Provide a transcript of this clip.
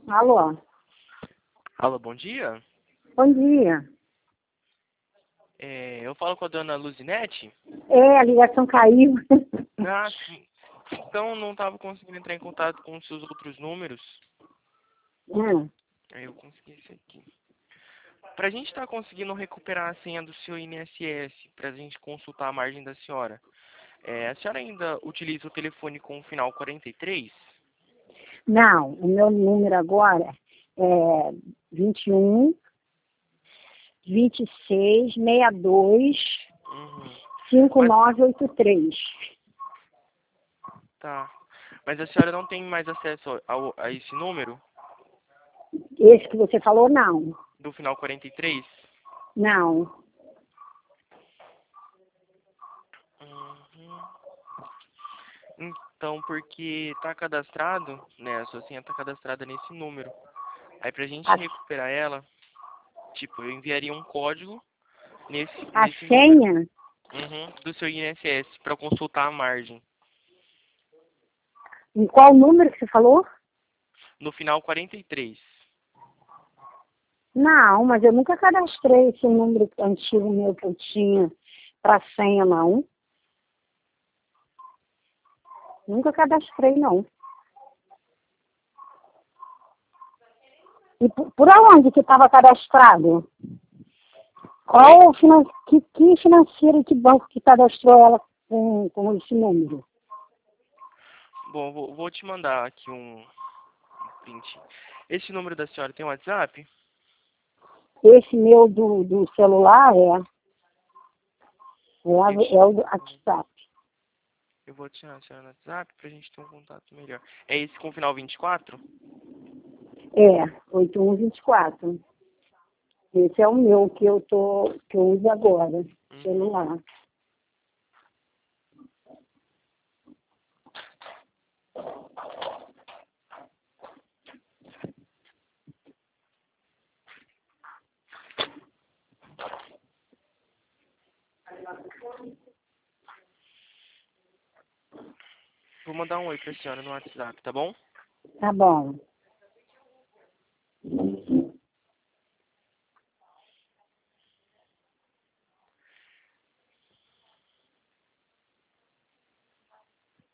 Alô? Alô, bom dia. Bom dia. Eu falo com a dona Luzinete. A ligação caiu. Ah, sim. Então não estava conseguindo entrar em contato com os seus outros números. Hum. Aí eu consegui esse aqui. Para a gente estar conseguindo recuperar a senha do seu INSS, para a gente consultar a margem da senhora, a senhora ainda utiliza o telefone com o final 43? Não, o meu número agora é 21 26 62 Uhum. Mas, 5983. tá. Mas a senhora não tem mais acesso a esse número Esse que você falou, não. do final 43? Não. Uhum. Então, porque tá cadastrado, né? A sua senha tá cadastrada nesse número. Aí pra gente A, recuperar ela, tipo, eu enviaria um código nesse, a nesse número. senha, Do seu INSS para consultar a margem. em qual número que você falou? No final 43. Não, mas eu nunca cadastrei esse número antigo meu que eu tinha para senha, não. Nunca cadastrei, não. E por aonde que estava cadastrado? Oi? Qual que financeiro, que banco que cadastrou ela com esse número? Bom, vou te mandar aqui um print. Esse número da senhora tem WhatsApp? Esse meu do celular é o do WhatsApp. Eu vou tirar a senhora no WhatsApp pra gente ter um contato melhor. É esse com o final 24? 8124. Esse é o meu que eu uso agora, Uhum. celular. Vou mandar um oi pra senhora no WhatsApp, tá bom? Tá bom.